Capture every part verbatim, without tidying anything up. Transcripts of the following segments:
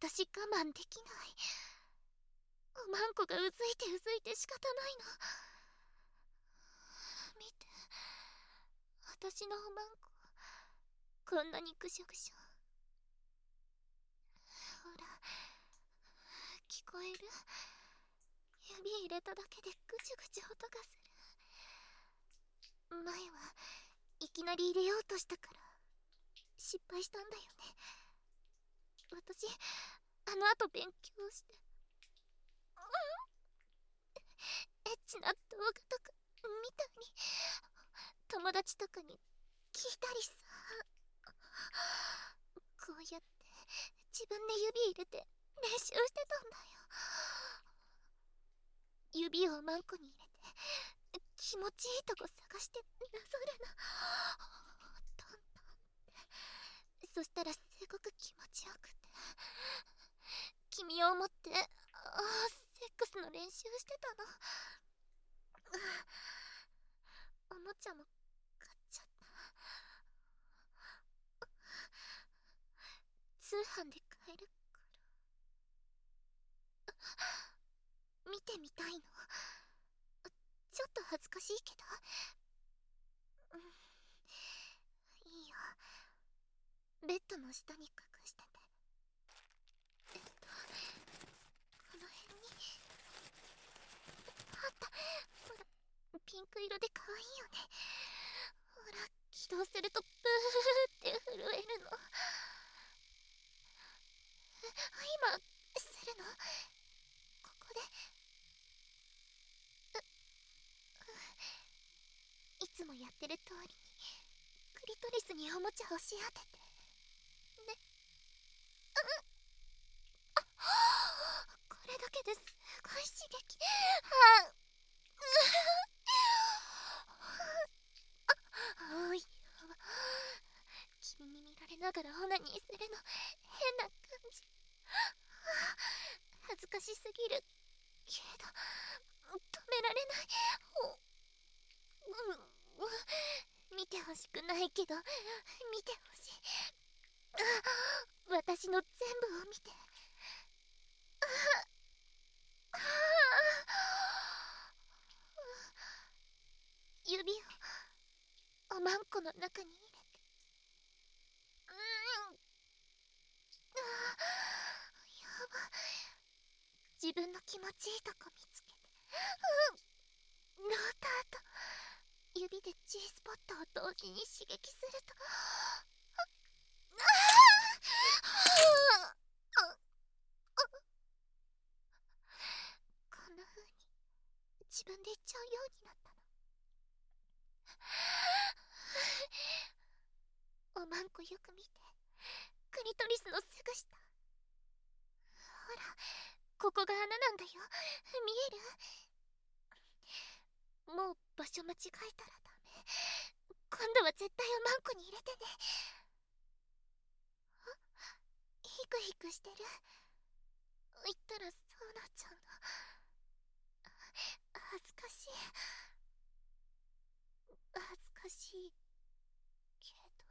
私我慢できない。おまんこがうずいてうずいて仕方ないの。見て、私のおまんこ、こんなにぐしょぐしょ。ほら、聞こえる？指入れただけでぐちゅぐちゅ音がする。前はいきなり入れようとしたから失敗したんだよね。私、あの後勉強して、エッチな動画とか見たり、友達とかに聞いたりさ。こうやって自分で指入れて練習してたんだよ。指をマンコに入れて気持ちいいとこ探してなぞるの。トントンって。そしたらすごく気持ちよくて、君を思ってああセックスの練習してたの。おもちゃも買っちゃった。通販で買えるから見てみたいの。ちょっと恥ずかしいけど、うん、いいよ。ベッドの下に隠してて。えっとこの辺にあった。ほら、ピンク色で可愛いよね。ほら、起動するとブーって震えるの。今するの？ここで。いつもやってる通りにクリトリスにおもちゃをし当ててね。あっ、これだけですごい刺激。あっ、あおい、君に見られながらオナニーするの変な感じ。恥ずかしすぎるけど止められない。うん、見てほしくないけど見てほしい。私の全部を見て。指をおまんこの中に入れて。うん、あ、やば。自分の気持ちいいとこ見つけて。うん、ローターと指で G スポットを同時に刺激すると、こんな風に自分で言っちゃうようになったの。おまんこよく見て。クリトリスのすぐ下。ほら、ここが穴なんだよ。見える？もう場所間違えたらダメ。今度は絶対おまんこに入れてね。あ、ヒクヒクしてる。言ったらそうなっちゃうの。恥ずかしい。恥ずかしいけど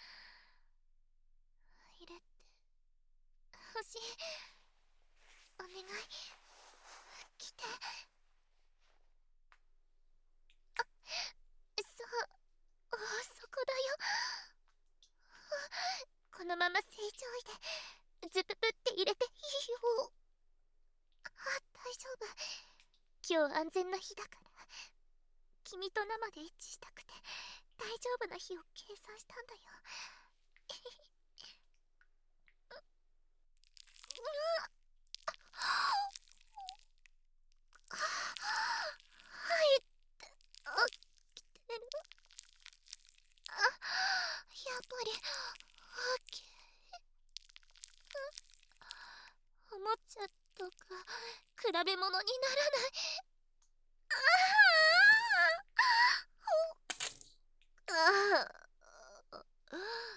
入れてほしい。お願い、来て。あ、そう、そこだよ。このまま正常位でズププって入れていいよ。あ、大丈夫。今日安全な日だから。君と生でエッチしたくて大丈夫な日を計算したんだよ。はいって起きてる。あ、やっぱり OK。 おもちゃとか比べ物にならない。ああああ、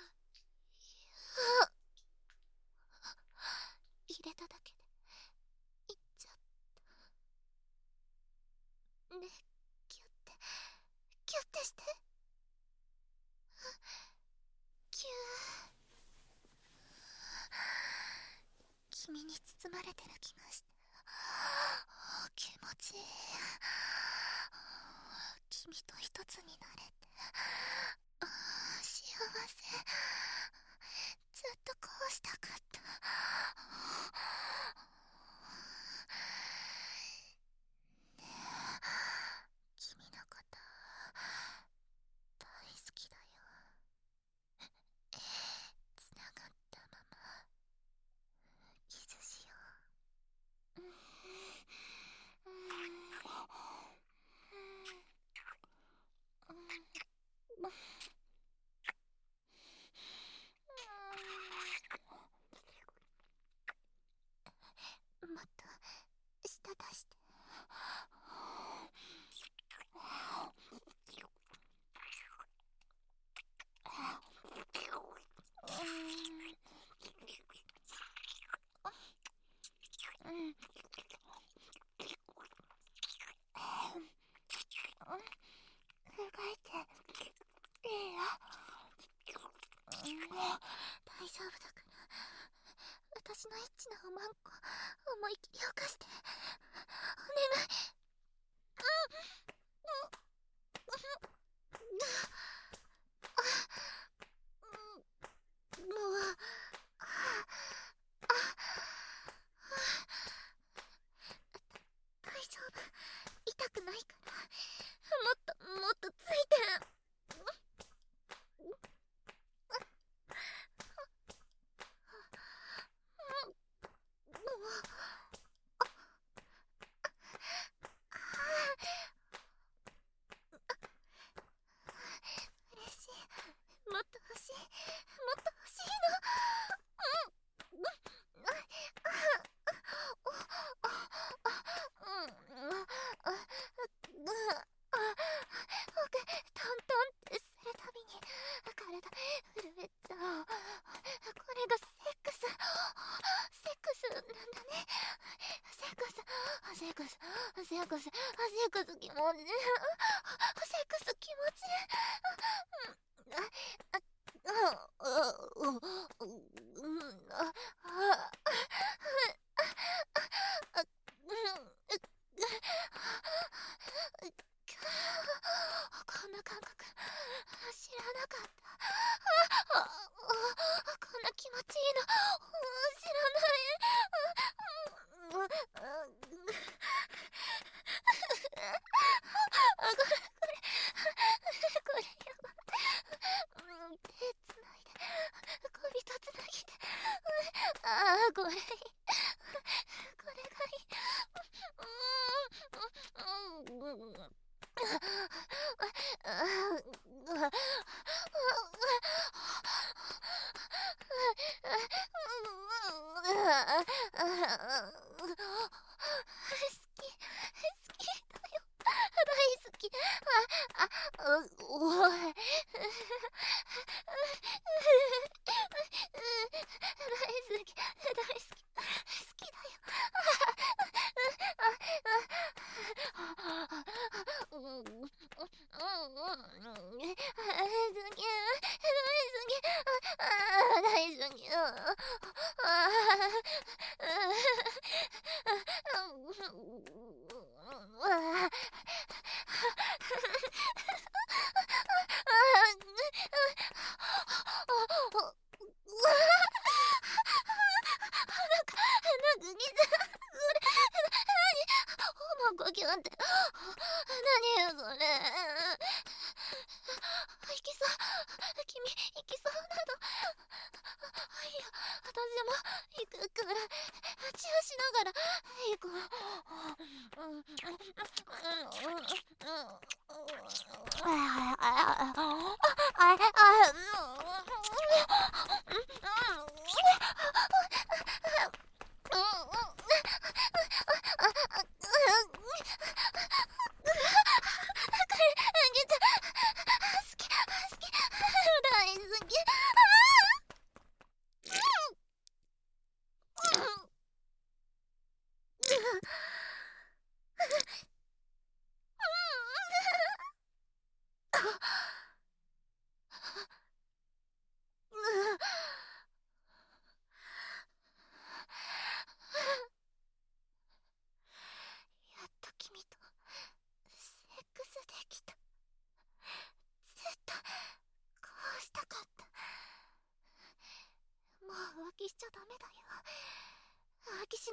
入れただけでいっちゃった。ね、キュッてキュッてして。キュー。気に包まれてる気がして、気持ちいい。君と一つになれて幸せ。ずっとこうしたかった。ねえ、君のこと大好きだよ。つながったままキスしよう。うんもっと舌出して。うがいていいよ。大丈夫だから、私のエッチなおまんこ思いっきり犯して。お願い。もう大丈夫、痛くないから。もっともっとついて。嬉しい。もっと欲しい。もっと欲しいの。トントンってするたびに体震えちゃう。これがセックス。セックスなんだね。セックスセックスセックスセックス気持ちいい。セックス気持ちいい。こんな感覚知らなかった。こんな気持ちいいの知らない。これこれこれやばい。手つないで恋人つなぎで。ああ、これいい。これがいい。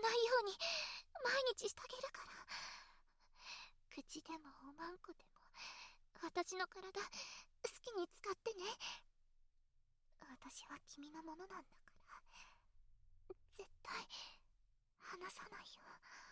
ないように毎日してあげるから。口でもおまんこでも私の体好きに使ってね。私は君のものなんだから絶対離さないよ。